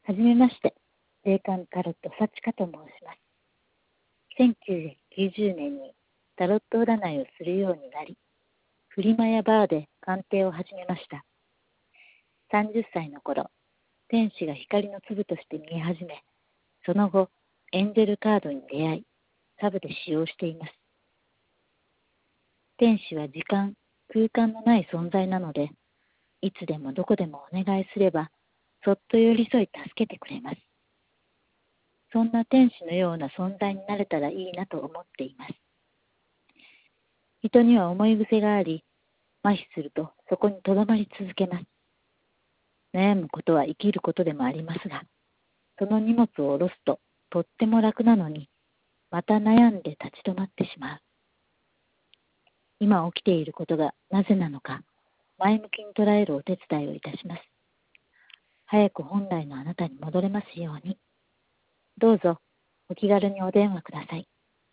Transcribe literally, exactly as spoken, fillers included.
はじめまして、霊感タロットサチカと申します。せんきゅうひゃくきゅうじゅうねんにタロット占いをするようになり、フリマやバーで鑑定を始めました。さんじゅっさいの頃、天使が光の粒として見え始め、その後、エンジェルカードに出会い、サブで使用しています。天使は時間、空間のない存在なので、いつでもどこでもお願いすれば、そっと寄り添い助けてくれます。そんな天使のような存在になれたらいいなと思っています。人には思い癖があり、麻痺するとそこにとどまり続けます。悩むことは生きることでもありますが、その荷物を下ろすととっても楽なのに、また悩んで立ち止まってしまう。今起きていることがなぜなのか、前向きに捉えるお手伝いをいたします。早く本来のあなたに戻れますように。どうぞお気軽にお電話ください。